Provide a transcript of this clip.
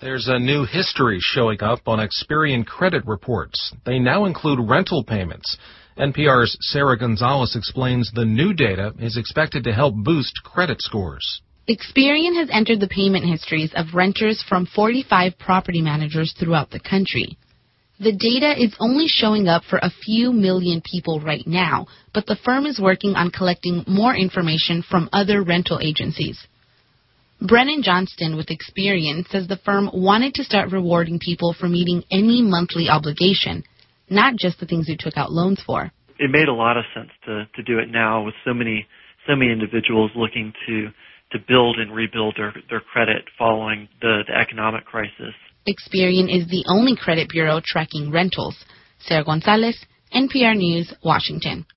There's a new history showing up on Experian credit reports. They now include rental payments. NPR's Sarah Gonzalez explains the new data is expected to help boost credit scores. Experian has entered the payment histories of renters from 45 property managers throughout the country. The data is only showing up for a few million people right now, but the firm is working on collecting more information from other rental agencies. Brennan Johnston with Experian says the firm wanted to start rewarding people for meeting any monthly obligation, not just the things you took out loans for. It made a lot of sense to do it now with so many individuals looking to build and rebuild their credit following the economic crisis. Experian is the only credit bureau tracking rentals. Sarah Gonzalez, NPR News, Washington.